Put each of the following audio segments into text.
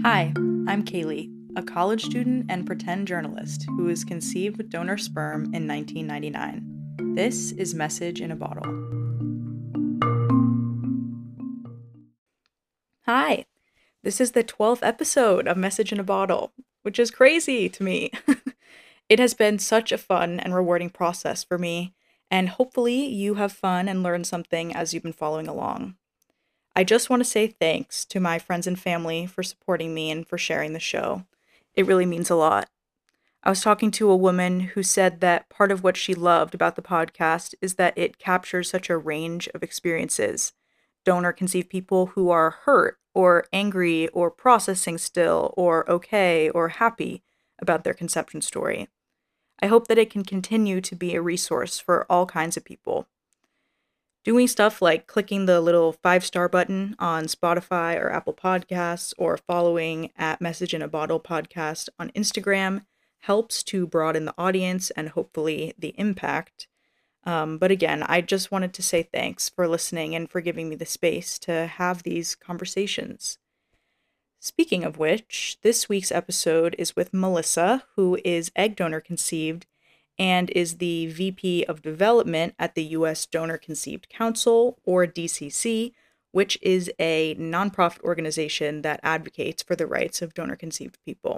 Hi, I'm Kaylee, a college student and pretend journalist who was conceived with donor sperm in 1999. This is Message in a Bottle. Hi, this is the 12th episode of Message in a Bottle, which is crazy to me. It has been such a fun and rewarding process for me, and hopefully you have fun and learned something as you've been following along. I just want to say thanks to my friends and family for supporting me and for sharing the show. It really means a lot. I was talking to a woman who said that part of what she loved about the podcast is that it captures such a range of experiences. Donor conceived people who are hurt or angry or processing still or okay or happy about their conception story. I hope that it can continue to be a resource for all kinds of people. Doing stuff like clicking the little 5-star button on Spotify or Apple Podcasts or following at Message in a Bottle podcast on Instagram helps to broaden the audience and hopefully the impact. But again, I just wanted to say thanks for listening and for giving me the space to have these conversations. Speaking of which, this week's episode is with Melissa, who is egg donor conceived and is the VP of Development at the U.S. Donor Conceived Council, or DCC, which is a nonprofit organization that advocates for the rights of donor conceived people.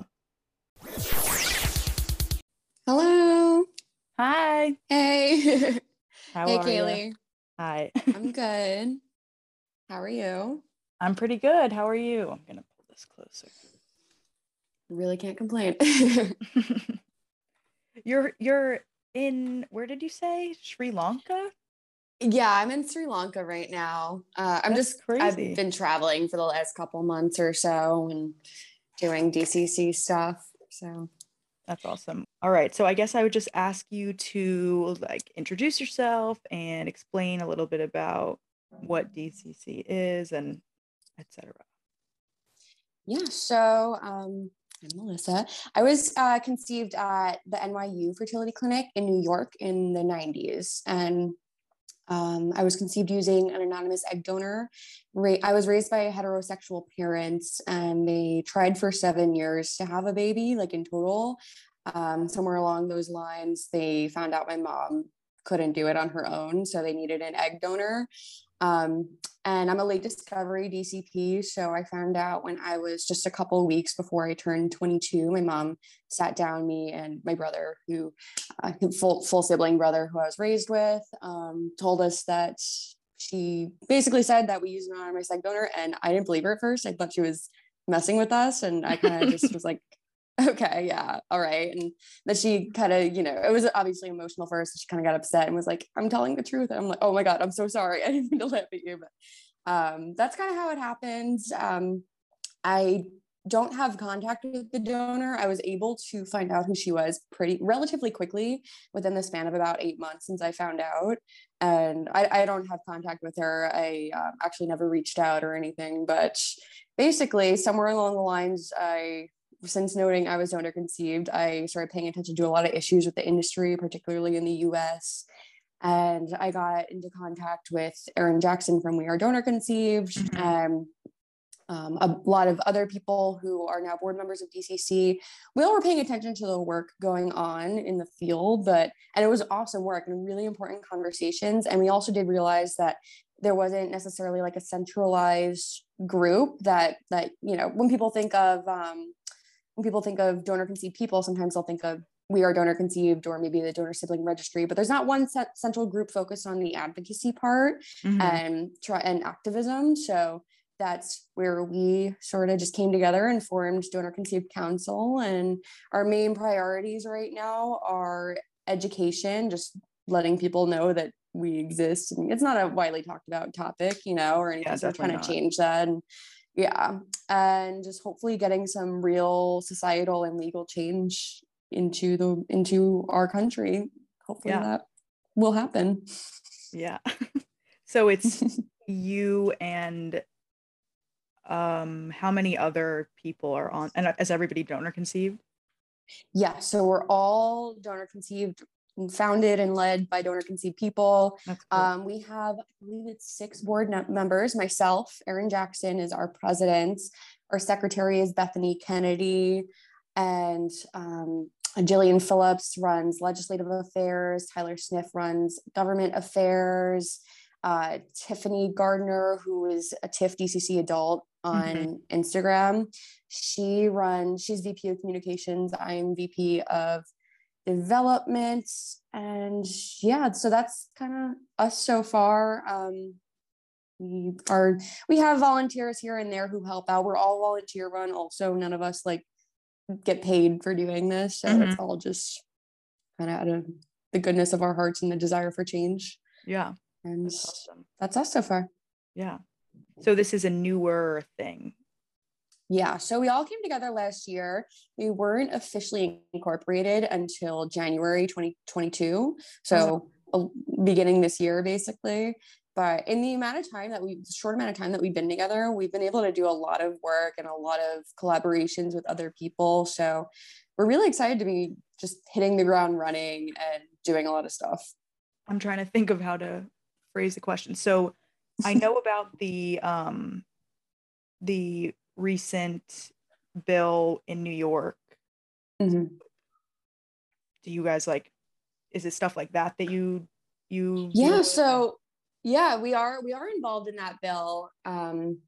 Hello. Hi. Hey. How Hey, are you? Kaylee. Hi. I'm good. How are you? I'm pretty good. How are you? I'm going to pull this closer. Really can't complain. You're in, where did you say? Sri Lanka? Yeah, I'm in Sri Lanka right now. That's I've crazy. been traveling for the last couple months or so and doing DCC stuff. So, That's awesome. All right, so I guess I would just ask you to introduce yourself and explain a little bit about what DCC is and etc. I'm Melissa. I was conceived at the NYU fertility clinic in New York in the 90s. And I was conceived using an anonymous egg donor. I was raised by heterosexual parents, and they tried for 7 years to have a baby, like in total. Somewhere along those lines, they found out my mom couldn't do it on her own, so they needed an egg donor. Um, and I'm a late discovery DCP, so I found out when I was just a couple of weeks before I turned 22. My mom sat down me and my brother, who full sibling brother who I was raised with, told us that she basically said that we use an anonymous egg donor, and I didn't believe her at first. I thought she was messing with us, and I kind of just was like, okay, yeah, all right. And that she kind of, it was obviously emotional first. She kind of got upset and was like, I'm telling the truth. And I'm like, oh my God, I'm so sorry. I didn't mean to laugh at you. But that's kind of how it happened. I don't have contact with the donor. I was able to find out who she was pretty relatively quickly within the span of about 8 months since I found out. And I don't have contact with her. I actually never reached out or anything, but basically somewhere along the lines, since noting I was donor conceived, I started paying attention to a lot of issues with the industry, particularly in the US. And I got into contact with Erin Jackson from We Are Donor Conceived, Mhm. and a lot of other people who are now board members of DCC. We all were paying attention to the work going on in the field, and it was awesome work and really important conversations. And we also did realize that there wasn't necessarily like a centralized group that when people think of donor conceived people, sometimes they'll think of We Are Donor Conceived or maybe the donor sibling registry, but there's not one central group focused on the advocacy part Mhm. and activism. So that's where we sort of just came together and formed Donor Conceived Council. And our main priorities right now are education, just letting people know that we exist. And it's not a widely talked about topic, or Yeah, anything. So we're definitely trying to not. change that. And yeah, and just hopefully getting some real societal and legal change into our country. Hopefully Yeah. that will happen. Yeah. So it's you and how many other people are on, and is everybody donor conceived? Yeah, so we're all donor conceived founded and led by donor conceived people. That's cool. We have, I believe it's 6 board members. Myself, Erin Jackson is our president. Our secretary is Bethany Kennedy, and Jillian Phillips runs legislative affairs. Tyler Sniff runs government affairs. Tiffany Gardner, who is a TIFF DCC adult on Instagram, she's VP of communications. I'm VP of development. And yeah, so that's kind of us so far. We have volunteers here and there who help out. We're all volunteer run also. None of us like get paid for doing this, so it's all just kind of out of the goodness of our hearts and the desire for change. Yeah, and that's awesome. That's us so far. Yeah, so this is a newer thing. Yeah, so we all came together last year. We weren't officially incorporated until January 2022, so beginning this year basically. But in the short amount of time that we've been together, we've been able to do a lot of work and a lot of collaborations with other people. So we're really excited to be just hitting the ground running and doing a lot of stuff. I'm trying to think of how to phrase the question. So I know about the recent bill in New York. Do you guys is it stuff like that you yeah, so yeah, we are involved in that bill. And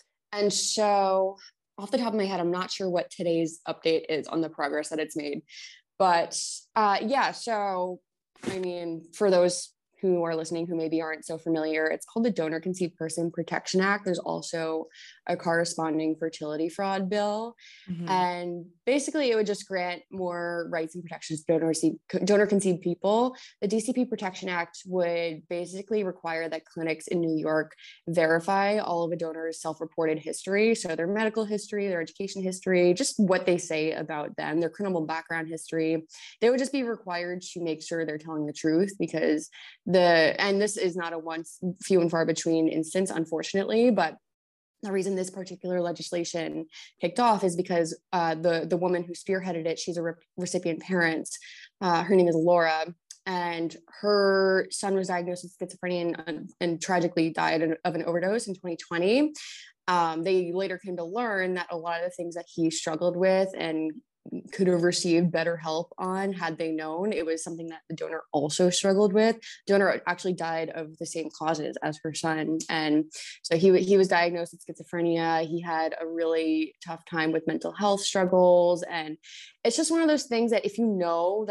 so off the top of my head, I'm not sure what today's update is on the progress that it's made. But yeah, so I mean, for those who are listening who maybe aren't so familiar, it's called the Donor Conceived Person Protection Act. There's also a corresponding fertility fraud bill. And basically it would just grant more rights and protections to donor conceived people. The DCP Protection Act would basically require that clinics in New York verify all of a donor's self-reported history. So their medical history, their education history, just what they say about them, their criminal background history. They would just be required to make sure they're telling the truth, because and this is not a few and far between instance, unfortunately, but the reason this particular legislation kicked off is because the woman who spearheaded it, she's a recipient parent. Her name is Laura, and her son was diagnosed with schizophrenia and tragically died of an overdose in 2020. They later came to learn that a lot of the things that he struggled with and could have received better help on had they known, it was something that the donor also struggled with. Donor actually died of the same causes as her son, and so he was diagnosed with schizophrenia. He had a really tough time with mental health struggles, and it's just one of those things that if you know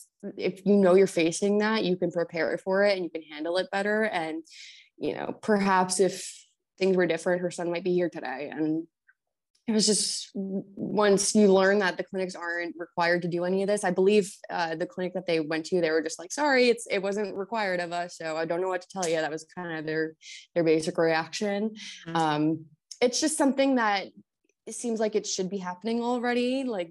you're facing that, you can prepare for it and you can handle it better. And perhaps if things were different, her son might be here today. And it was just, once you learn that the clinics aren't required to do any of this, I believe the clinic that they went to, they were just like, sorry, it wasn't required of us, so I don't know what to tell you. That was kind of their basic reaction. It's just something that it seems like it should be happening already, like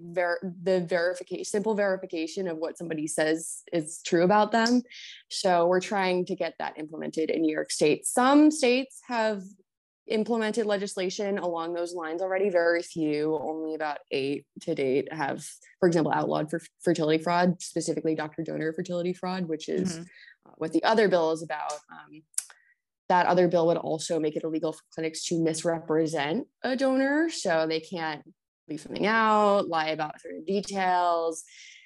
simple verification of what somebody says is true about them. So we're trying to get that implemented in New York State. Some states have implemented legislation along those lines already. Very few, only about 8 to date, have, for example, outlawed for fertility fraud, specifically doctor donor fertility fraud, which is what the other bill is about. That other bill would also make it illegal for clinics to misrepresent a donor, so they can't leave something out, lie about certain details.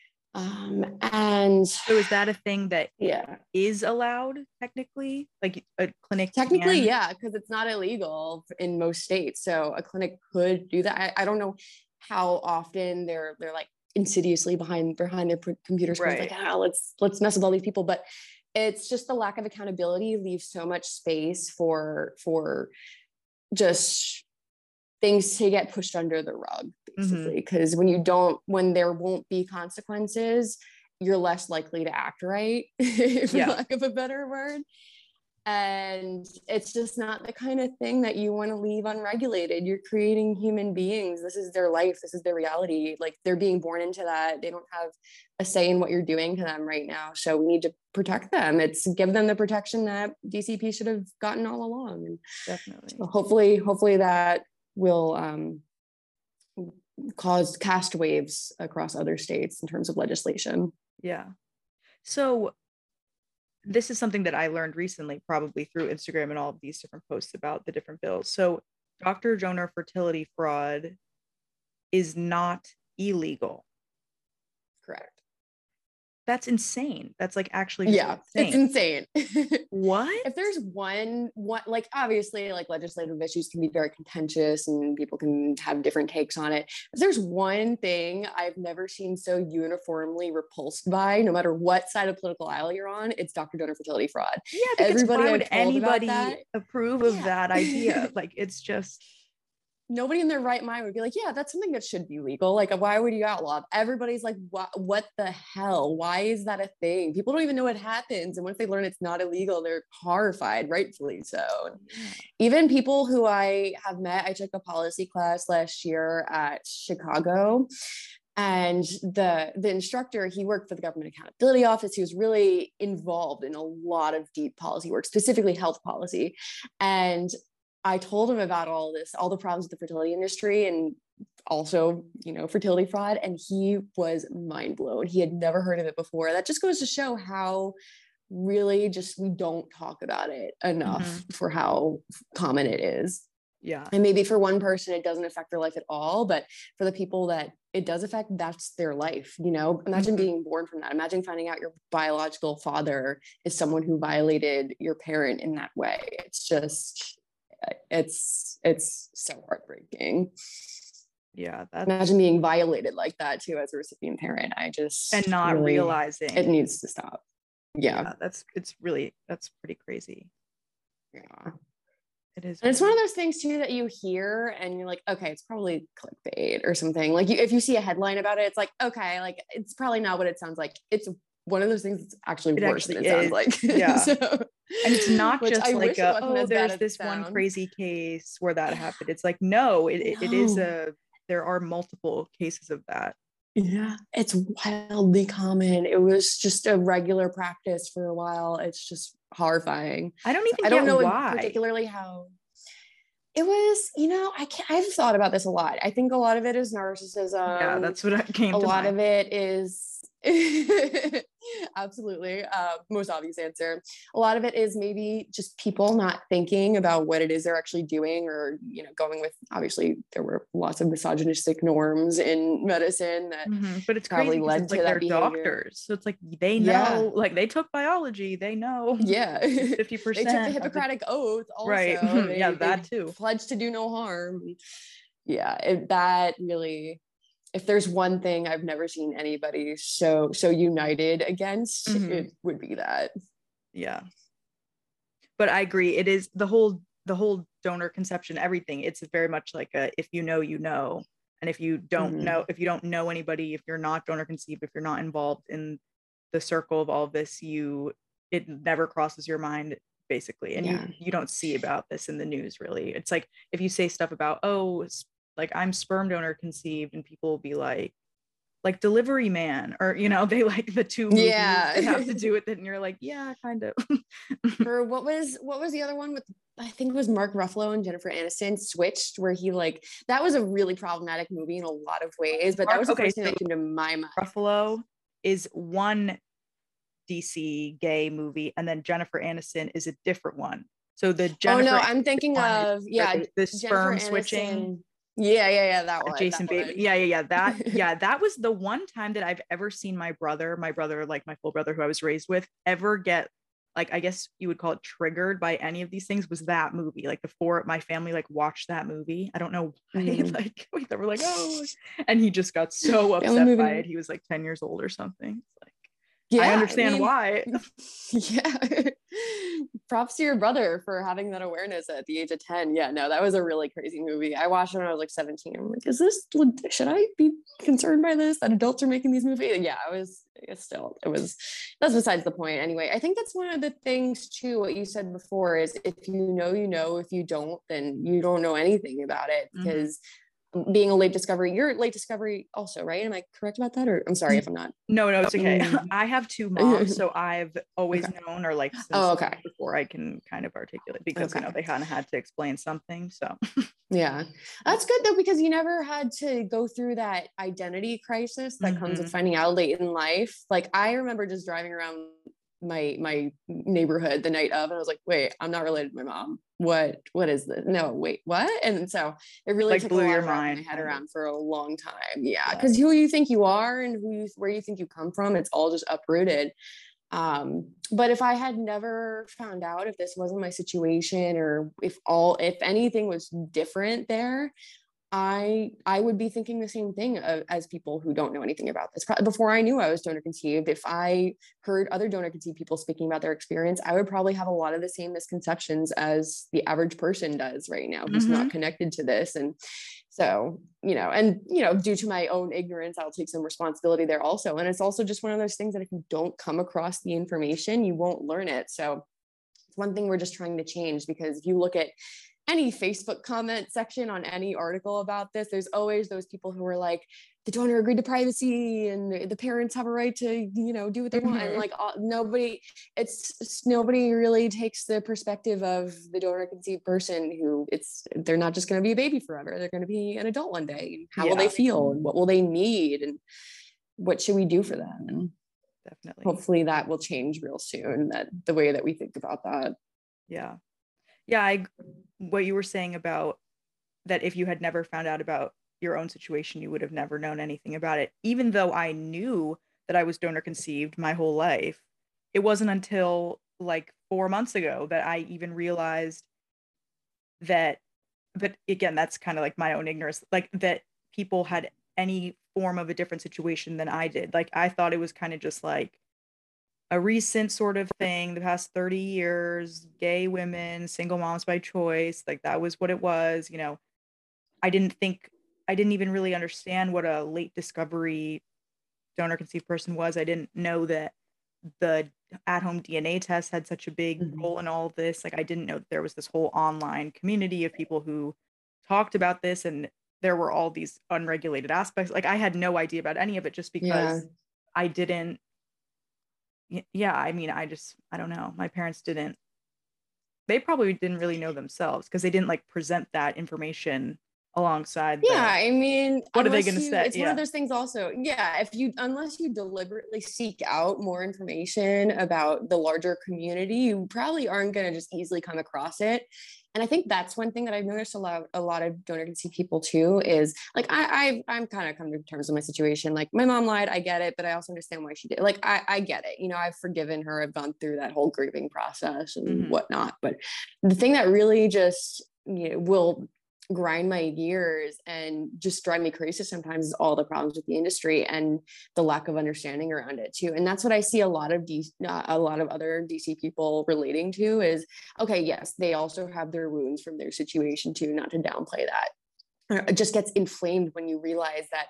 And so is that a thing that is allowed technically, like a clinic technically because it's not illegal in most states, so a clinic could do that. I don't know how often they're like insidiously behind their computer screens, like let's mess with all these people, but it's just the lack of accountability leaves so much space for just things to get pushed under the rug, basically. Because when there won't be consequences, you're less likely to act right, for lack of a better word. And it's just not the kind of thing that you want to leave unregulated. You're creating human beings. This is their life. This is their reality. Like, they're being born into that. They don't have a say in what you're doing to them right now. So we need to protect them. It's give them the protection that DCP should have gotten all along. And definitely. So hopefully that will cast waves across other states in terms of legislation. Yeah. So this is something that I learned recently, probably through Instagram and all of these different posts about the different bills. So Dr. Donor fertility fraud is not illegal. Correct. That's insane. That's like actually just Yeah, it's insane. insane. What? If there's one, like obviously, like legislative issues can be very contentious and people can have different takes on it. If there's one thing I've never seen so uniformly repulsed by, no matter what side of political aisle you're on, it's Dr. Donor fertility fraud. Yeah, because Everybody why would I've told about anybody that, approve of yeah. that idea? Like, it's just Nobody in their right mind would be like, yeah, that's something that should be legal. Like, why would you outlaw it? Everybody's like, what the hell? Why is that a thing? People don't even know what happens. And once they learn it's not illegal, they're horrified, rightfully so. yeah. Even people who I have met, I took a policy class last year at Chicago. And the instructor, he worked for the Government Accountability Office. He was really involved in a lot of deep policy work, specifically health policy. And I told him about all this, all the problems with the fertility industry and also, fertility fraud. And he was mind blown. He had never heard of it before. That just goes to show how really just we don't talk about it enough for how common it is. Yeah. And maybe for one person, it doesn't affect their life at all. But for the people that it does affect, that's their life. Imagine being born from that. Imagine finding out your biological father is someone who violated your parent in that way. It's just, it's so heartbreaking. Yeah, imagine being violated like that too as a recipient parent. And not really, realizing it needs to stop. Yeah, that's pretty crazy. Yeah, it is. And it's one of those things too that you hear and you're like, okay, it's probably clickbait or something. Like if you see a headline about it, it's like, okay, like it's probably not what it sounds like. It's one of those things that's actually worse than it sounds like. Yeah. So, and it's not just like there's this one sounds. crazy case where that happened. It's like, no, it is there are multiple cases of that. Yeah, it's wildly common. It was just a regular practice for a while. It's just horrifying. I don't know why. Particularly how it was, I've thought about this a lot. I think a lot of it is narcissism. Yeah, that's what came to mind. A lot of it is absolutely most obvious answer. A lot of it is maybe just people not thinking about what it is they're actually doing, or going with, obviously there were lots of misogynistic norms in medicine that but it's probably crazy led to like they're behavior. Doctors, so it's like they know, like they took biology, they know. 50%. They took the Hippocratic oath also, right? That too, pledged to do no harm. That really, if there's one thing I've never seen anybody so united against, it would be that. Yeah. But I agree. It is the whole donor conception, everything. It's very much like if you know, you know. And if you don't know, if you don't know anybody, if you're not donor conceived, if you're not involved in the circle of all of this, it never crosses your mind, basically. And you don't see about this in the news, really. It's like if you say stuff about, like I'm sperm donor conceived, and people will be like Delivery Man, or they like the two movies that have to do with it, and you're like, yeah, kind of. Or what was the other one with, I think it was Mark Ruffalo and Jennifer Aniston, Switched, where he that was a really problematic movie in a lot of ways, but that was the first thing that came to my mind. Ruffalo is one DC gay movie, and then Jennifer Aniston is a different one. So the Jennifer I'm thinking of the sperm switching. Yeah, that one. Jason Bateman. Yeah. That was the one time that I've ever seen my brother, like my full brother who I was raised with, ever get, like, I guess you would call it triggered by any of these things, was that movie. Like my family watched that movie. I don't know why. They were like, oh, and he just got so upset by it. He was like 10 years old or something. I understand why. Yeah. Props to your brother for having that awareness at the age of 10. Yeah, no, that was a really crazy movie. I watched it when I was 17. I'm like, should I be concerned by this, that adults are making these movies? Yeah, that's besides the point. Anyway, I think that's one of the things too, what you said before, is if you know, if you don't, then you don't know anything about it, because being a late discovery, you're late discovery also, right? Am I correct about that? Or I'm sorry if I'm not. No, it's okay. I have two moms, so I've always known, or since before I can kind of articulate, because they kind of had to explain something. So Yeah. That's good though, because you never had to go through that identity crisis that comes with Hmm. finding out late in life. Like I remember just driving around my neighborhood the night of, and I was like, wait, I'm not related to my mom. What is this? No, wait, what? And so it It really like took a blew lot your of wrapping my mind, head kind of. around for a long time. Yeah. Yeah. Because who you think you are and where you think you come from, it's all just uprooted. But if I had never found out, if this wasn't my situation, or if anything was different there, I would be thinking the same thing as people who don't know anything about this. Before I knew I was donor conceived, if I heard other donor conceived people speaking about their experience, I would probably have a lot of the same misconceptions as the average person does right now who's not Hmm. connected to this. And so, due to my own ignorance, I'll take some responsibility there also. And it's also just one of those things that if you don't come across the information, you won't learn it. So it's one thing we're just trying to change, because if you look at any Facebook comment section on any article about this, there's always those people who are like, the donor agreed to privacy and the parents have a right to, do what they want. And Hmm. like nobody really takes the perspective of the donor conceived person who they're not just going to be a baby forever. They're going to be an adult one day. How will they Yeah, feel and what will they need? And what should we do for them? And definitely. hopefully that will change real soon, that the way that we think about that. Yeah. Yeah, what you were saying about that if you had never found out about your own situation, you would have never known anything about it. Even though I knew that I was donor conceived my whole life, it wasn't until like 4 months ago that I even realized that, but again, that's kind of like my own ignorance, like that people had any form of a different situation than I did. Like I thought it was kind of just like a recent sort of thing, the past 30 years, gay women, single moms by choice, like that was what it was. I didn't think, I didn't even really understand what a late discovery donor conceived person was. I didn't know that the at home DNA test had such a big Mhm. role in all of this. Like, I didn't know that there was this whole online community of people who talked about this, and there were all these unregulated aspects. Like, I had no idea about any of it just Yeah. because I didn't. Yeah, I mean, I don't know. My parents didn't, they probably didn't really know themselves because they didn't like present that information alongside Yeah, the, I mean, what are they going to say? it's one of Yeah. those things also. Yeah, unless you deliberately seek out more information about the larger community, you probably aren't going to just easily come across it. And I think that's one thing that I've noticed a lot of donor conceived people too is like I'm kind of come to terms with my situation. Like my mom lied, I get it, but I also understand why she did. Like I get it. I've forgiven her. I've gone through that whole grieving process and Hmm. whatnot. But the thing that really just will grind my gears and just drive me crazy sometimes is all the problems with the industry and the lack of understanding around it too. And that's what I see a lot of a lot of other DC people relating to is, okay, yes, they also have their wounds from their situation too, not to downplay that. It just gets inflamed when you realize that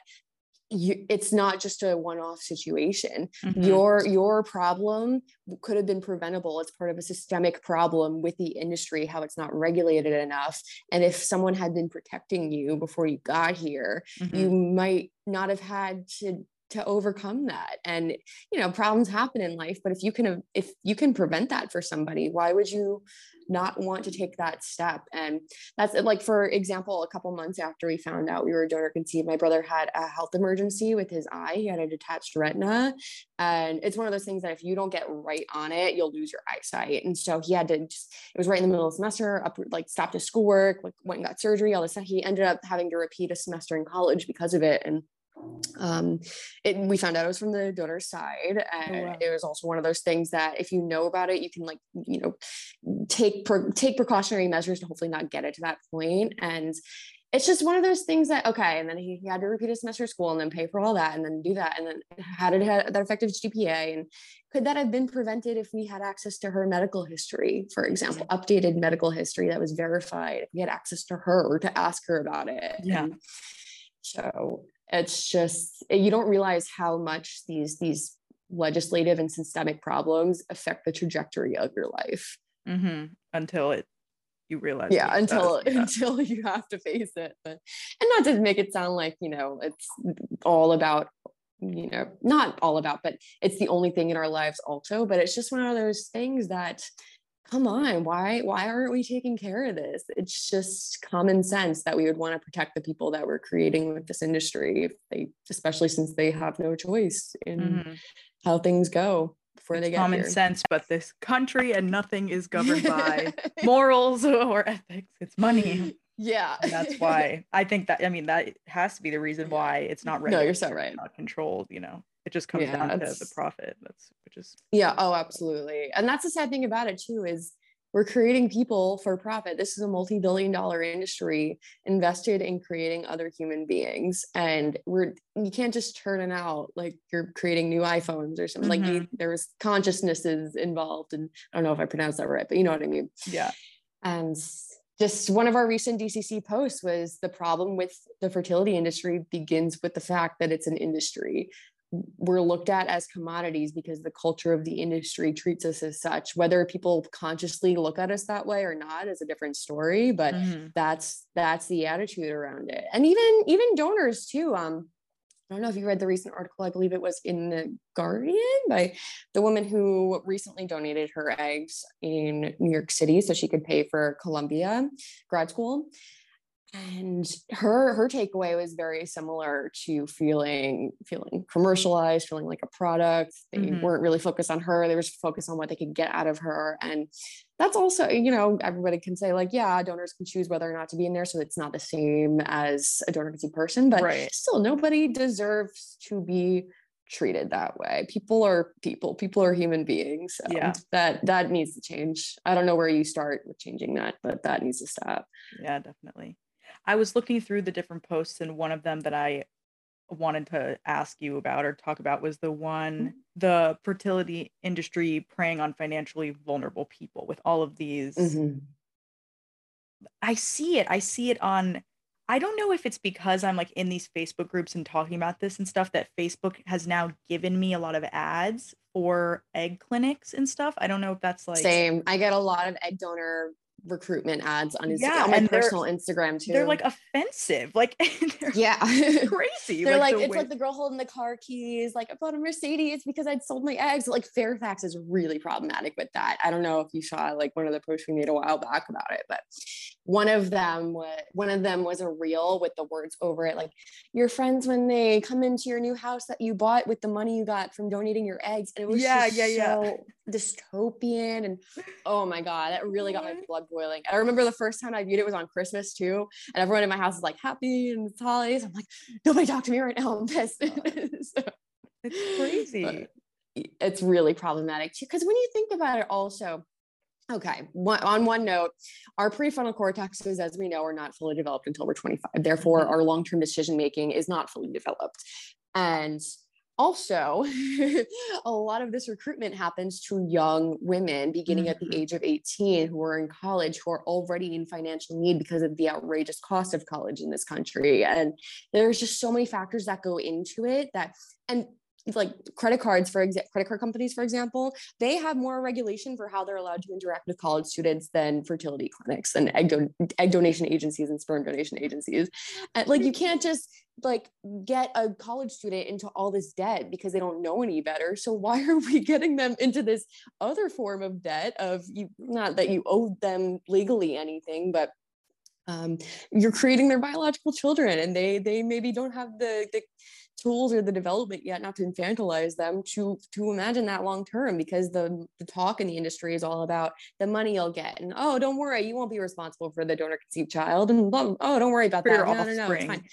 it's not just a one-off situation. Hmm. Your problem could have been preventable. It's part of a systemic problem with the industry, how it's not regulated enough. And if someone had been protecting you before you got here, you Hmm. might not have had to overcome that. And problems happen in life, but if you can prevent that for somebody, why would you not want to take that step? And that's like, for example, a couple months after we found out we were donor conceived, my brother had a health emergency with his eye. He had a detached retina, and it's one of those things that if you don't get right on it, you'll lose your eyesight. And so he had to just, it was right in the middle of the semester, stopped his schoolwork, like went and got surgery. All this stuff. He ended up having to repeat a semester in college because of it. And um, we found out it was from the donor side, Oh, and wow. it was also one of those things that if you know about it, you can take precautionary measures to hopefully not get it to that point. And it's just one of those things that, okay, and then he had to repeat a semester of school and then pay for all that and then do that, and then how did that affect his GPA? And could that have been prevented if we had access to her medical history, for example, updated medical history that was verified, if we had access to her to ask her about it? Yeah. And so it's just, you don't realize how much these legislative and systemic problems affect the trajectory of your life. Hmm. Until you realize Yeah, what it does. Yeah. until you have to face it. But and not to make it sound like, it's all about, not all about, but it's the only thing in our lives also. But it's just one of those things that come on, why aren't we taking care of this? It's just common sense that we would want to protect the people that we're creating with this industry, if they, especially since they have no choice in Mhm. how things go before It's they get common here. sense, but this country and nothing is governed by morals or ethics. It's money. Yeah. And that's why I think that, I mean, that has to be the reason Yeah. why it's not No, you're regulated, so right. not controlled, you know. It just comes Yeah, down to the it's profit. That's which is yeah, oh, absolutely. And that's the sad thing about it too, is we're creating people for profit. This is a multi-billion dollar industry invested in creating other human beings. And you can't just turn it out like you're creating new iPhones or something. Like Mhm. there's consciousnesses involved. And I don't know if I pronounced that right, but you know what I mean. Yeah. And just one of our recent DCC posts was the problem with the fertility industry begins with the fact that it's an industry. We're looked at as commodities because the culture of the industry treats us as such. Whether people consciously look at us that way or not is a different story, but Mhm. that's the attitude around it. And even donors too. I don't know if you read the recent article, I believe it was in the Guardian, by the woman who recently donated her eggs in New York City so she could pay for Columbia grad school. And her takeaway was very similar to feeling commercialized, feeling like a product. They Mhm. weren't really focused on her. They were focused on what they could get out of her. And that's also, you know, everybody can say like, yeah, donors can choose whether or not to be in there. So it's not the same as a donor conceived person, but Right. still nobody deserves to be treated that way. People are people are human beings. So Yeah. that needs to change. I don't know where you start with changing that, but that needs to stop. Yeah, definitely. I was looking through the different posts, and one of them that I wanted to ask you about or talk about was the fertility industry preying on financially vulnerable people with all of these. Mm-hmm. I see it on. I don't know if it's because I'm like in these Facebook groups and talking about this and stuff that Facebook has now given me a lot of ads for egg clinics and stuff. I don't know if that's like, Same. I get a lot of egg donor recruitment ads on yeah, on my and personal Instagram they're too. like offensive. Like they're Yeah. crazy. They're Like like, the it's way. like the girl holding the car keys, like I bought a Mercedes because I'd sold my eggs. Like Fairfax is really problematic with that. I don't know if you saw like one of the posts we made a while back about it, but one of them was a reel with the words over it, like your friends when they come into your new house that you bought with the money you got from donating your eggs. And it was Yeah, yeah, just yeah. so dystopian. And oh my God, that really got my What? blood boiling. I remember the first time I viewed it was on Christmas too. And everyone in my house is like happy and it's holidays. I'm like, nobody talk to me right now. I'm pissed. God, So, it's crazy. but it's really problematic too. Because when you think about it, also, okay, on one note, our prefrontal cortexes, as we know, are not fully developed until we're 25. Therefore, Mhm. our long term decision making is not fully developed. And also, a lot of this recruitment happens to young women beginning at the Mhm. age of 18 who are in college, who are already in financial need because of the outrageous cost of college in this country. And there's just so many factors that go into it that, and like credit card companies, for example, they have more regulation for how they're allowed to interact with college students than fertility clinics and egg donation agencies and sperm donation agencies. And like you can't just like get a college student into all this debt because they don't know any better. So why are we getting them into this other form of debt of you, not that you owe them legally anything, but you're creating their biological children and they maybe don't have the tools or the development yet not to infantilize them to imagine that long term, because the talk in the industry is all about the money you'll get and oh don't worry, you won't be responsible for the donor conceived child and oh don't worry about For your that, no it's fine. offspring.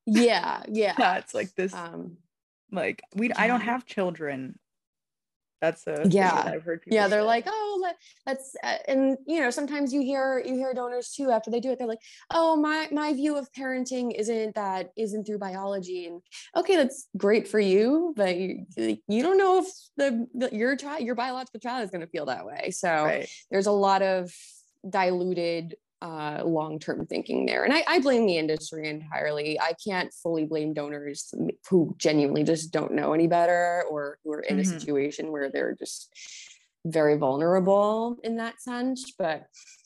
Yeah. Yeah, it's like this um like I don't yeah. have children. That's a thing that Yeah. I've heard people Yeah, they're like, say. oh, let's, and you know, sometimes you hear donors too after they do it. They're like, oh, my view of parenting isn't through biology, and okay, that's great for you, but you don't know if your child, your biological child, is going to feel that way. So Right. there's a lot of diluted long-term thinking there, and I blame the industry entirely. I can't fully blame donors who genuinely just don't know any better or who are in a Mhm. situation where they're just very vulnerable in that sense. But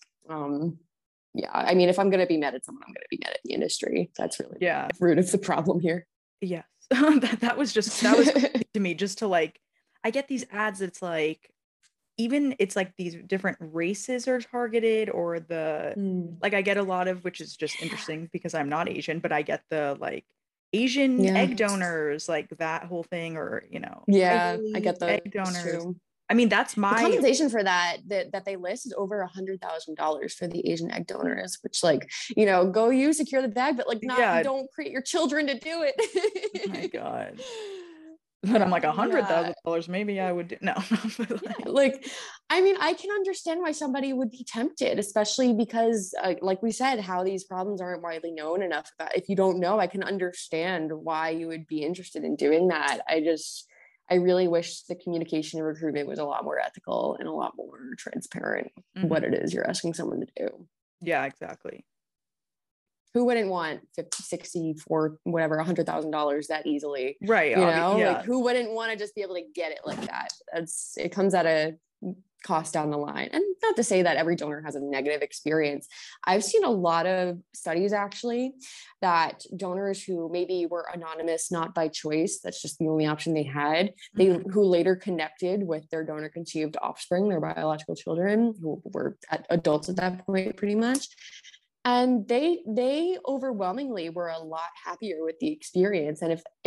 um yeah, I mean, if I'm going to be mad at someone, I'm going to be mad at the industry. That's really Yeah. the root of the problem here. Yes. That was crazy to me just to like I get these ads, it's like even it's like these different races are targeted, or the Mm. like I get a lot of, which is just interesting because I'm not Asian, but I get the like Asian Yeah. egg donors, like that whole thing, or Yeah, I elderly get egg those donors. too. I mean, that's The my compensation for that they list is over $100,000 for the Asian egg donors, which like, go you secure the bag, but like not yeah. don't create your children to do Oh my it. God. But I'm like Yeah. $100,000 maybe I would do. No, but Yeah, like, like I mean, I can understand why somebody would be tempted, especially because, like we said, how these problems aren't widely known enough. About if you don't know, I can understand why you would be interested in doing that. I really wish the communication and recruitment was a lot more ethical and a lot more transparent. What mhm. it is you're asking someone to do. Yeah, exactly. Who wouldn't want 50, 60, for whatever, $100,000 that easily? Right. Like Yeah. who wouldn't want to just be able to get it like that? It comes at a cost down the line. And not to say that every donor has a negative experience. I've seen a lot of studies actually that donors who maybe were anonymous, not by choice, that's just the only option they had, Mhm. who later connected with their donor conceived offspring, their biological children, who were adults at that point pretty much, and they overwhelmingly were a lot happier with the experience. And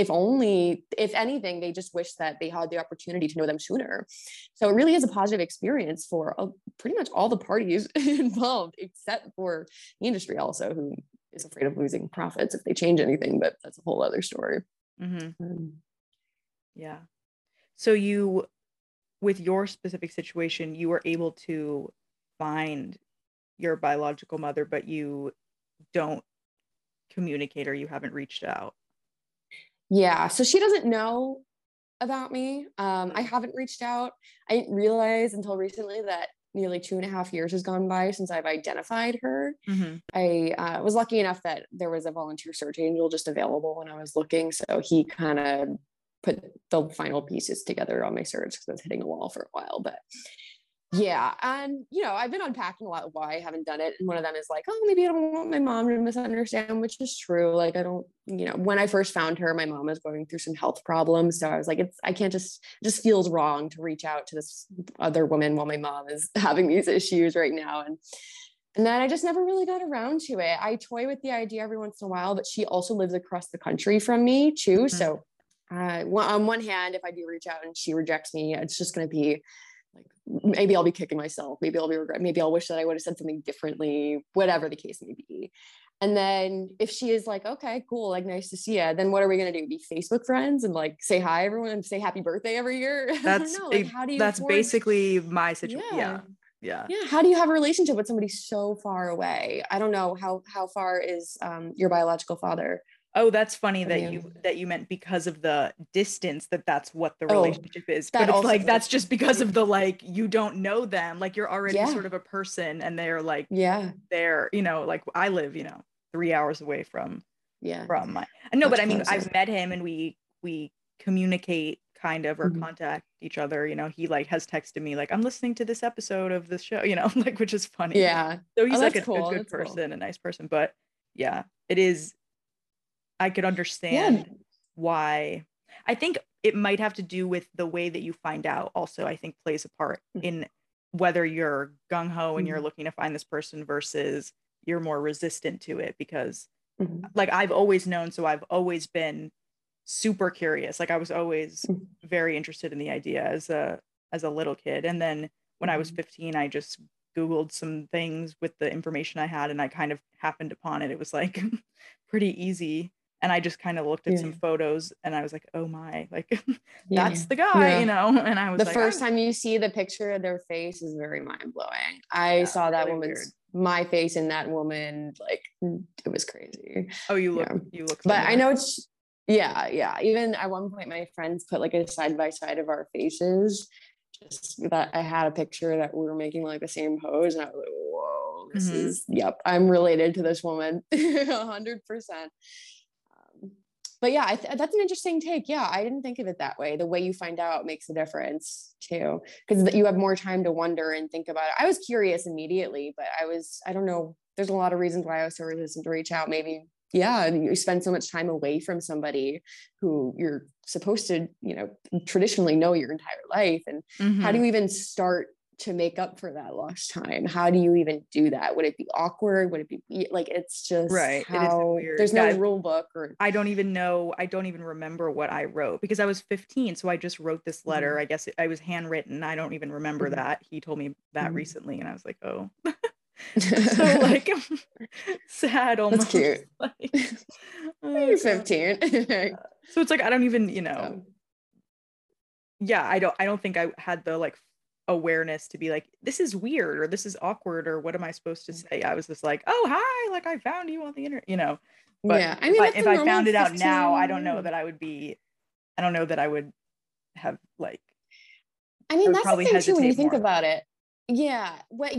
if anything, they just wish that they had the opportunity to know them sooner. So it really is a positive experience for pretty much all the parties involved, except for the industry also, who is afraid of losing profits if they change anything, but that's a whole other story. Mhm. um, Yeah. So you, with your specific situation, you were able to find your biological mother, but you don't communicate, or you haven't reached out. yeah, so she doesn't know about me. I Mm. haven't reached out. I didn't realize until recently that nearly 2.5 years has gone by since I've identified her. Mhm. I was lucky enough that there was a volunteer search angel just available when I was looking. So he kind of put the final pieces together on my search because I was hitting a wall for a while. But yeah, and I've been unpacking a lot of why I haven't done it, and one of them is like, oh, maybe I don't want my mom to misunderstand, which is true. Like, I don't, when I first found her, my mom was going through some health problems, so I was like, I can't it just feels wrong to reach out to this other woman while my mom is having these issues right now, and then I just never really got around to it. I toy with the idea every once in a while, but she also lives across the country from me too, Mhm. so. On one hand, if I do reach out and she rejects me, it's just going to be like, maybe I'll be kicking myself, maybe I'll be regret, maybe I'll wish that I would have said something differently, whatever the case may be. And then if she is like, okay, cool, like nice to see you, then what are we going to do, be Facebook friends and like say hi everyone and say happy birthday every year? I don't know, like how do you That's forge? basically my situation. Yeah, Yeah. Yeah. yeah, how do you have a relationship with somebody so far away? I don't know, how far is your biological father Oh, that's funny from that you? you meant because of the distance, that's what the Oh, relationship is. But that it's also like plays that's just because yeah, of the like you don't know them. Like you're already yeah, sort of a person, and they're like yeah, like I live, 3 hours away yeah, from my no, but much I mean closer. I've met him, and we communicate kind of, or Mhm. contact each other. He like has texted me like I'm listening to this episode of the show, like, which is funny. Yeah. So Oh, he's like that's a cool. good That's cool. person, a nice person. But yeah, it is, I could Yeah. understand why. I think it might have to do with the way that you find out also, I think plays a part in whether you're gung ho and you're Mhm. looking to find this person versus you're more resistant to it, because Mhm. like I've always known, so I've always been super curious. Like I was always Mhm. very interested in the idea as a little kid. And then when I was Mhm. 15, I just Googled some things with the information I had, and I kind of happened upon it. It was like pretty easy. And I just kind of looked at some Yeah. photos, and I was like, oh my, like Yeah. that's the guy, Yeah. And I The was like, first oh, time you see the picture of their face is very mind blowing. I yeah, saw that really weird. woman's my face in that woman, like it was crazy. Oh, you look Yeah. you look But I similar. know it's yeah, yeah. Even at one point my friends put like a side by side of our faces. Just that I had a picture that we were making like the same pose, and I was like, whoa, this Hmm. is yep, I'm related to this woman 100%. But yeah, that's an interesting take. Yeah, I didn't think of it that way. The way you find out makes a difference too, because you have more time to wonder and think about it. I was curious immediately, but I don't know. There's a lot of reasons why I was so resistant to reach out. Maybe, yeah, you spend so much time away from somebody who you're supposed to, traditionally know your entire life. And how do Hmm. you even start to make up for that lost time? How do you even do that? Would it be awkward? Would it be like, it's just Right. It is so how weird. there's no Yeah, rule book or. I don't even know. I don't even remember what I wrote because I was 15. So I just wrote this letter. Mhm, I guess I was handwritten. I don't even remember mhm, that. He told me that mhm. recently, and I was like, oh, so like sad That's almost. cute. Like, oh You're God. 15. So it's like I don't even, So, yeah, I don't think I had the like awareness to be like, this is weird or this is awkward or what am I supposed to say? I was just like, oh hi, like I found you on the internet. But yeah. I if mean, I that's if a I normal found it out now, I 15. don't know Yeah. that I would be I don't know that I would have like I I mean, would that's the probably thing too when you hesitate think more. about it. Yeah, what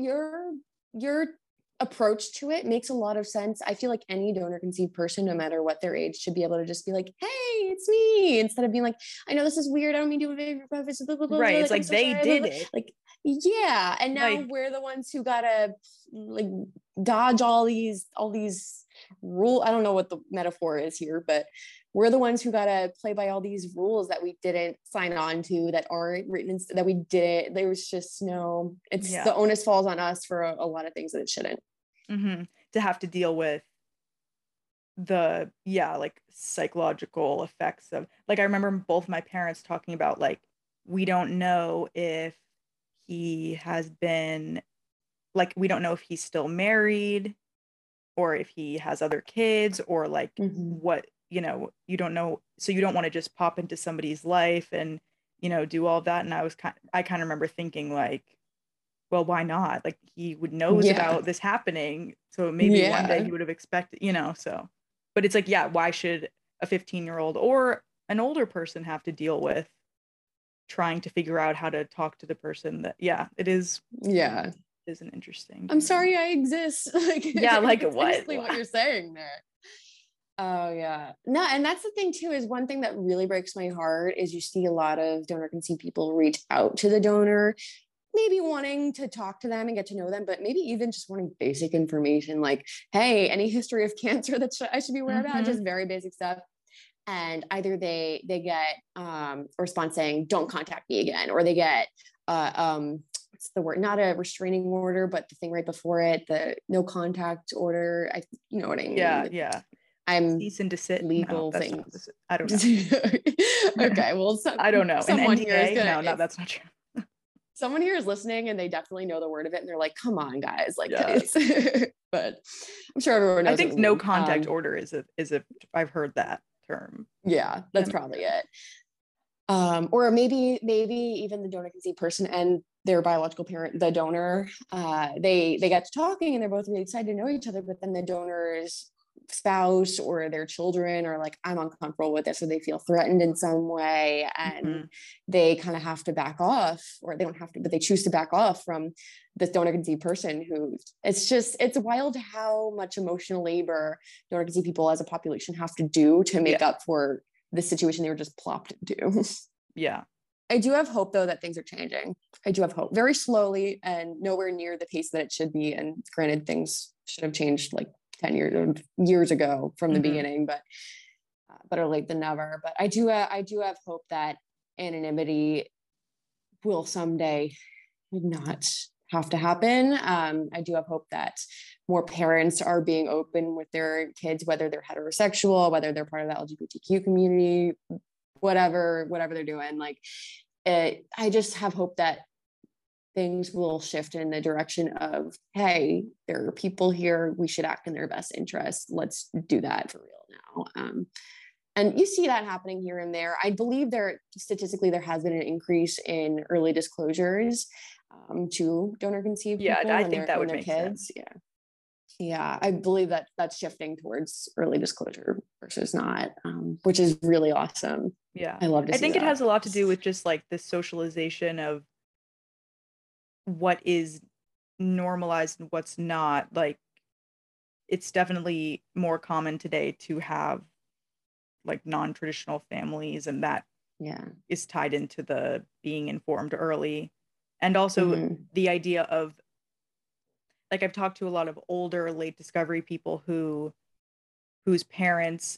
your approach to it makes a lot of sense. I feel like any donor conceived person, no matter what their age, should be able to just be like, "Hey, it's me," instead of being like, "I know this is weird. I don't mean to invade your privacy. Blah, blah, blah, blah, Right. It's like I'm like so they sorry." Blah, did blah. it. Like, yeah, and now Like, we're the ones who gotta like dodge all these rule. I don't know what the metaphor is here, but we're the ones who got to play by all these rules that we didn't sign on to, that aren't written, that we did. There was just no, it's yeah. the onus falls on us for a lot of things that it shouldn't. To have to deal with the yeah, like psychological effects of like I remember both my parents talking about like we don't know if he has been like we don't know if he's still married or if he has other kids or like Mm-hmm. what you don't know so you don't want to just pop into somebody's life and do all that and I kind of remember thinking like well why not like he would knows Yeah. about this happening so maybe one day Yeah. he would have expected so but it's like yeah why should a 15-year-old or an older person have to deal with trying to figure out how to talk to the person that yeah Yeah. it is an interesting I'm dynamic. sorry I exist. Like, Yeah, like it's what basically what you're saying there. Oh yeah. No, and that's the thing too, is one thing that really breaks my heart is you see a lot of donor conceived people reach out to the donor, maybe wanting to talk to them and get to know them, but maybe even just wanting basic information like, hey, any history of cancer that I should be aware about, hmm just very basic stuff. And either they get a response saying, don't contact me again, or they get what's the word? Not a restraining order, but the thing right before it, the no contact order. You know what I yeah mean? yeah I'm cease and desist no legal that's not things. this I don't know Okay, well, I don't know an someone here is NDA gonna, no if that's not true someone here is listening and they definitely know the word of it and they're like, come on, guys, like yeah it's, but I'm sure everyone I knows what think we no mean. contact order is a I've heard that term. Yeah, that's I'm probably aware. it. Or maybe even the donor conceived person and their biological parent, the donor, they get to talking and they're both really excited to know each other, but then the donor's spouse or their children are like, I'm uncomfortable with this, or they feel threatened in some way, and Mhm. they kind of have to back off, or they don't have to, but they choose to back off from this donor conceived person. Who, it's wild how much emotional labor donor conceived people as a population have to do to make Yeah. up for the situation they were just plopped into. Yeah. I do have hope though that things are changing. I do have hope, very slowly and nowhere near the pace that it should be. And granted, things should have changed like 10 years ago from the hmm beginning, but better late than never. But I do have hope that anonymity will someday not have to happen. I do have hope that more parents are being open with their kids, whether they're heterosexual, whether they're part of the LGBTQ community, whatever they're doing. Like, I just have hope that things will shift in the direction of, hey, there are people here, we should act in their best interest, let's do that for real now. And you see that happening here and there. I believe statistically there has been an increase in early disclosures to donor conceived Yeah, people I when think they're that would make sense. kids. Yeah. Yeah, I believe that that's shifting towards early disclosure versus not, which is really awesome. Yeah. I love to I see think it has that. a lot to do with just like the socialization of what is normalized and what's not. Like it's definitely more common today to have like non-traditional families and that Yeah. is tied into the being informed early and also Mm-hmm. the idea of like I've talked to a lot of older late discovery people whose parents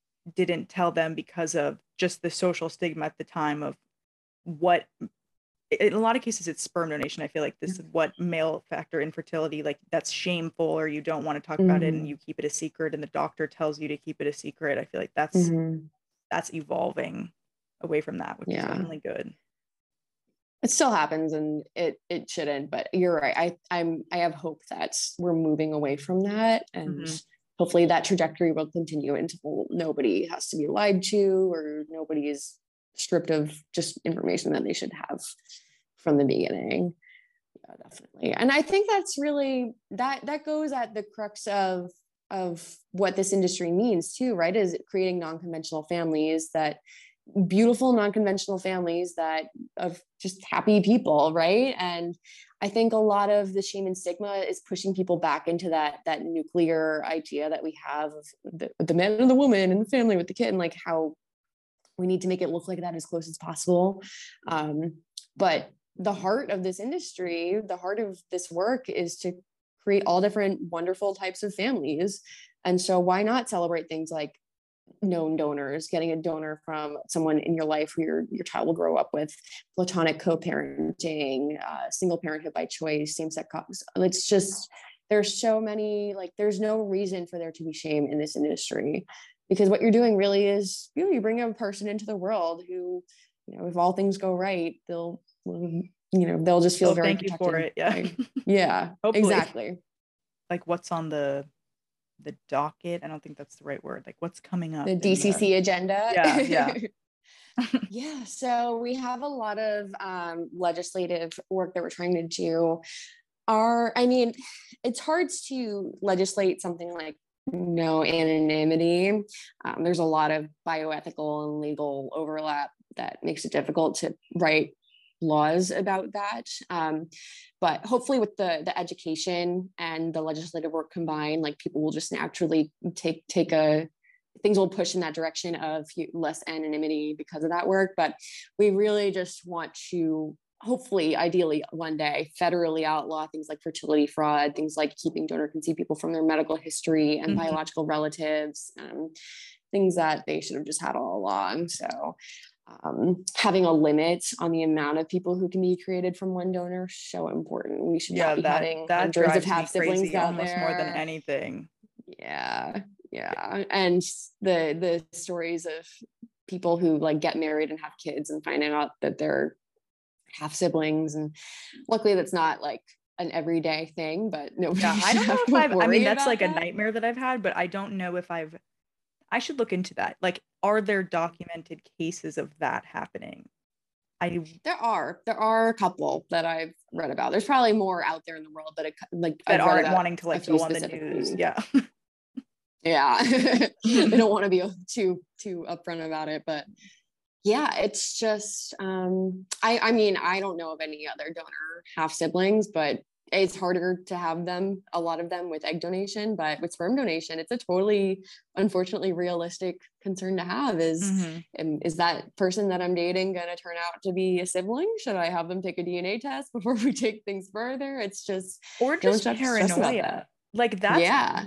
didn't tell them because of just the social stigma at the time of what in a lot of cases it's sperm donation. I feel like this is what male factor infertility, like that's shameful or you don't want to talk about it and Mm-hmm. you keep it a secret and the doctor tells you to keep it a secret. I feel like Mm-hmm. that's evolving away from that, which is Yeah. definitely good. It still happens and it shouldn't, but you're right. I have hope that we're moving away from that, and Hmm. hopefully that trajectory will continue until nobody has to be lied to or nobody is stripped of just information that they should have from the beginning. Yeah, definitely. And I think that's really that goes at the crux of what this industry means too, right? Is creating non-conventional families, that beautiful non-conventional families that of just happy people, right? And I think a lot of the shame and stigma is pushing people back into that nuclear idea that we have of the man and the woman and the family with the kid, and like how we need to make it look like that as close as possible. But the heart of this industry, the heart of this work is to create all different wonderful types of families. And so why not celebrate things like known donors, getting a donor from someone in your life who your child will grow up with, platonic co-parenting, single parenthood by choice, same-sex couples. It's just, there's so many, like, there's no reason for there to be shame in this industry, because what you're doing really is, you bring a person into the world who, if all things go right, they'll just feel They'll very thank you for protected it. Yeah. by, yeah, Hopefully. exactly. Like what's on the docket? I don't think that's the right word. Like what's coming up The in the DCC agenda. yeah, yeah. Yeah, so we have a lot of legislative work that we're trying to do. I mean, it's hard to legislate something like no anonymity. There's a lot of bioethical and legal overlap that makes it difficult to write laws about that. But hopefully with the education and the legislative work combined, like people will just naturally take a things will push in that direction of less anonymity because of that work. But we really just want to hopefully, ideally, one day federally outlaw things like fertility fraud, things like keeping donor conceived people from their medical history and Mhm. biological relatives, things that they should have just had all along. So having a limit on the amount of people who can be created from one donor is so important. We should not Yeah, be having that hundreds of drives me half siblings crazy out almost more than there. anything. Yeah, yeah. And the stories of people who like get married and have kids and finding out that they're half siblings, and luckily that's not like an everyday thing, but nobody Yeah, I should don't know have if to I mean worry that's about like a that. nightmare that I've had, but I don't know if I should look into that. Like, are there documented cases of that happening? I There are a couple that I've read about. There's probably more out there in the world, but like that I've read aren't about wanting to a like few go on the news. specifically. Yeah. Yeah, they don't want to be too upfront about it, but yeah, it's just I mean, I don't know of any other donor half siblings, but it's harder to have them, a lot of them, with egg donation. But with sperm donation, it's a totally, unfortunately, realistic concern to have. Hmm. Is that person that I'm dating going to turn out to be a sibling? Should I have them take a DNA test before we take things further? It's just, Or don't just stress about that. paranoia. Like Yeah.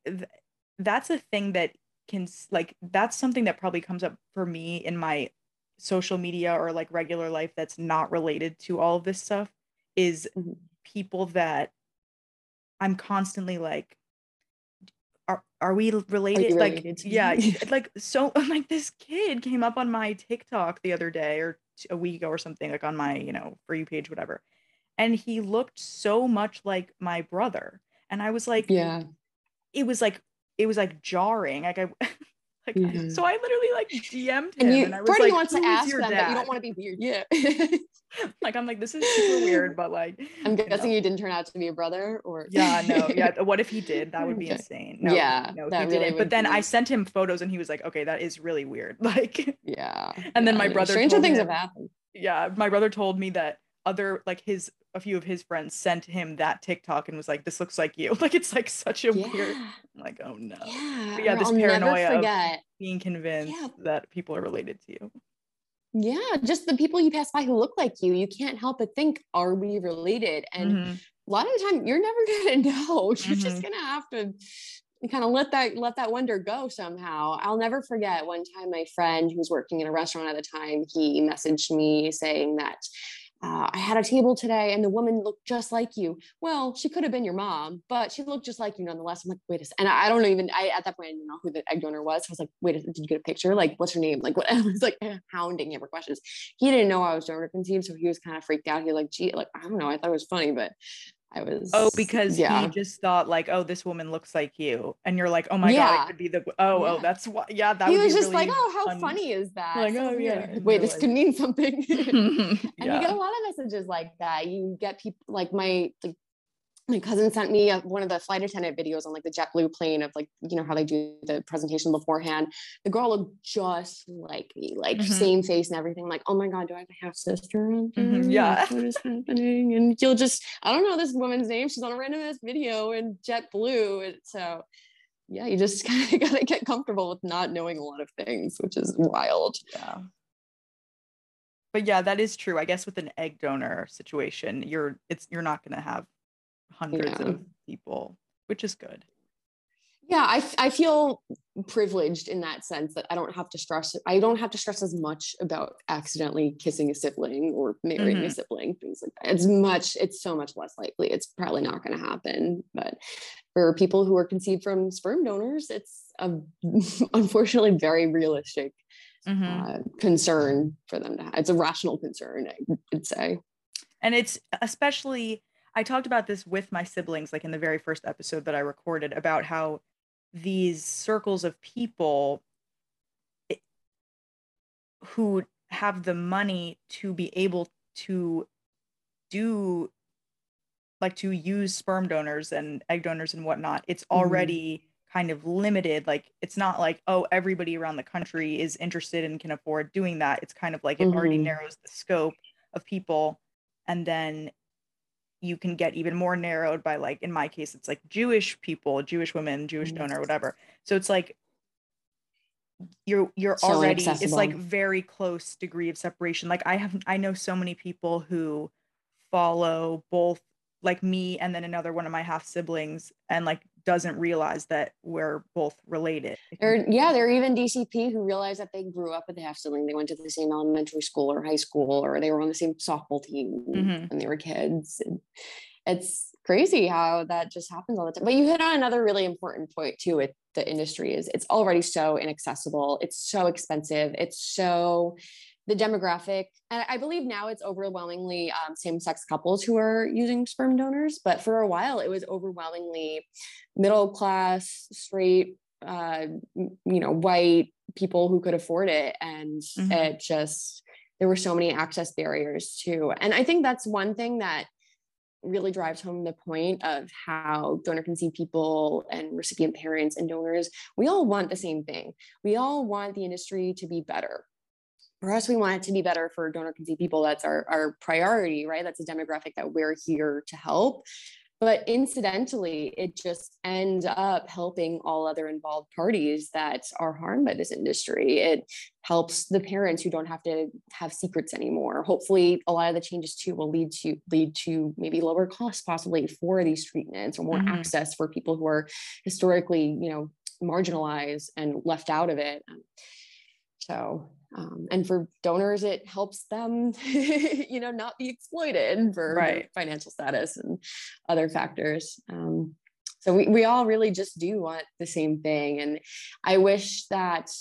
that's a thing that like that's something that probably comes up for me in my social media or like regular life that's not related to all of this stuff is Mhm. people that I'm constantly like, are we Are you related? Like, related to yeah, me? like so like this kid came up on my TikTok the other day or a week ago or something, like on my, For You page, whatever. And he looked so much like my brother. And I was like, Yeah. it was like it was like jarring. Like I Yeah. so I literally like DM'd And him and I was part of you like, wants to "Who is ask your them, but you don't dad?" want to be weird. Yeah. Like I'm like, this is super weird, but like, I'm guessing you didn't turn out to be a brother, or yeah, no, yeah. What if he did? That would be okay. insane. No, Yeah, no, he that really didn't. But would then I be, sent him photos and he was like, okay, that is really weird. Like, yeah, and then yeah. my No, brother stranger told things have him, happened. yeah, my brother told me that a few of his friends sent him that TikTok and was like, this looks like you. Like it's like such a weird, Yeah, I'm like, oh no. yeah. But yeah, Or this I'll never paranoia of forget. being Yeah, convinced that people are related to you. yeah. Just the people you pass by who look like you can't help but think, are we related? And Mm-hmm. a lot of the time, you're never gonna know. You're just Mm-hmm. gonna have to kind of let that wonder go somehow. I'll never forget one time my friend who was working in a restaurant at the time, he messaged me saying that I had a table today and the woman looked just like you. Well, she could have been your mom, but she looked just like you nonetheless. I'm like, wait a second. And I don't even, at that point, I didn't know who the egg donor was. So I was like, wait, did you get a picture? Like, what's her name? Like, what? I was like hounding him for questions. He didn't know I was donor conceived. So he was kind of freaked out. He was like, gee, like, I don't know. I thought it was funny, but I Oh, was, because he yeah. just thought like, oh, this woman looks like you, and you're like, oh my God, it Yeah. could be oh, Yeah. that's why. Yeah, that He would be was just like, really oh, how funny. funny is that? Like, So oh yeah, weird. I I'm like, didn't wait, this could realize. mean something. And you get a Yeah. lot of messages like that. You get people like my cousin sent me one of the flight attendant videos on like the JetBlue plane of like, you know, how they do the presentation beforehand. The girl looked just like me, like Hmm. same face and everything. Like, oh my God, do I have a half sister out there? Like, Yeah. what is happening? And you'll just, I don't know this woman's name. She's on a random ass video in JetBlue. And so, yeah, you just kind of got to get comfortable with not knowing a lot of things, which is wild. Yeah. But yeah, that is true. I guess with an egg donor situation, you're not going to have hundreds Yeah. of people, which is good. Yeah, I feel privileged in that sense that I don't have to stress as much about accidentally kissing a sibling or marrying a Hmm. sibling, things like that. It's so much less likely. It's probably not going to happen. But for people who are conceived from sperm donors, it's a unfortunately very realistic Hmm. concern for them to have. It's a rational concern, I would say. And it's especially, I talked about this with my siblings, like in the very first episode that I recorded, about how these circles of people i- who have the money to be able to do, like, to use sperm donors and egg donors and whatnot, it's Mhm. already kind of limited. Like, it's not like, oh, everybody around the country is interested and can afford doing that. It's kind of like it already Mhm. narrows the scope of people. And then you can get even more narrowed by, like, in my case, it's like Jewish people, Jewish women, Jewish Mhm. donor, whatever. So it's like you're So already, it's like inaccessible. very close degree of separation. Like, I know so many people who follow both, like me and then another one of my half siblings, and like doesn't realize that we're both related. It can be There are even DCP who realize that they grew up with a half sibling. They went to the same elementary school or high school, or they were on the same softball team hmm when they were kids. And it's crazy how that just happens all the time. But you hit on another really important point too with the industry is it's already so inaccessible. It's so expensive. It's so the demographic, and I believe now it's overwhelmingly same-sex couples who are using sperm donors. But for a while, it was overwhelmingly middle class, straight, white people who could afford it, and hmm it just there were so many access barriers too. And I think that's one thing that really drives home the point of how donor conceived people and recipient parents and donors, we all want the same thing. We all want the industry to be better. For us, we want it to be better for donor conceived people. That's our priority, right? That's a demographic that we're here to help. But incidentally, it just ends up helping all other involved parties that are harmed by this industry. It helps the parents who don't have to have secrets anymore. Hopefully, a lot of the changes too will lead to maybe lower costs possibly for these treatments or more hmm access for people who are historically, marginalized and left out of it. And for donors, it helps them, not be exploited for their right. financial status and other factors. So we all really just do want the same thing. And I wish that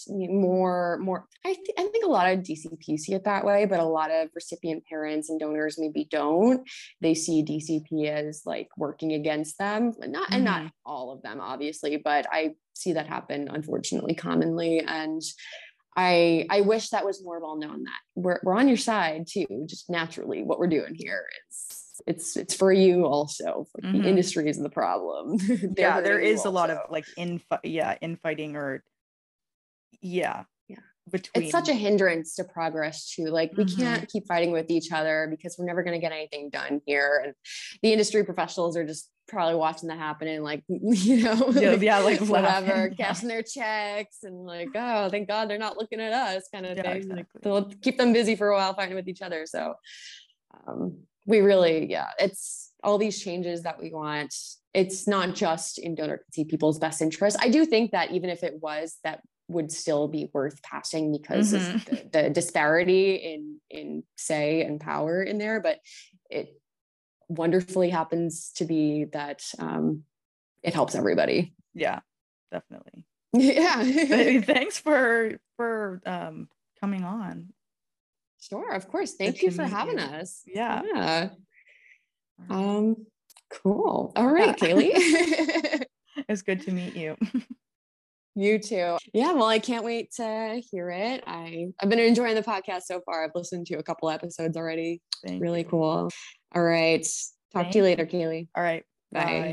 I think a lot of DCP see it that way, but a lot of recipient parents and donors maybe don't. They see DCP as like working against them, not hmm all of them, obviously, but I see that happen unfortunately commonly. And I wish that was more well known that we're on your side too. Just naturally, what we're doing here is it's for you also. Like the hmm industry is the problem. They're Yeah, there hurting you is a lot of also. like infighting, or yeah, Yeah. It's such a between. hindrance to progress too. Like we Hmm can't keep fighting with each other because we're never going to get anything done here. And the industry professionals are just probably watching that happen and like, Yeah, like yeah, like whatever, laughing. Yeah. cashing their checks and like, oh, thank God they're not looking at us kind of Yeah, thing. Like exactly. they'll keep them busy for a while fighting with each other. So we really, yeah, it's all these changes that we want. It's not just in donor conceived people's best interest. I do think that even if it was that would still be worth passing because of Mm-hmm. the disparity in say and power in there. But it wonderfully happens to be that it helps everybody. Yeah, definitely. Yeah. Thanks for coming on. Sure, of course. Good Thank you to for meet having you. us. Yeah. Yeah. All right. Um, cool. All Yeah. right, Kaylee. It's good to meet you. You too. Yeah, well, I can't wait to hear it. I've been enjoying the podcast so far. I've listened to a couple episodes already. Thank Really you. cool. All right. Talk to you Thank later, you. Kaylee. All right. Bye. Bye.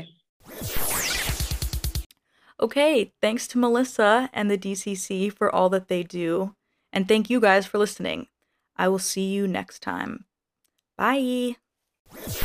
Okay, thanks to Melissa and the DCC for all that they do. And thank you guys for listening. I will see you next time. Bye.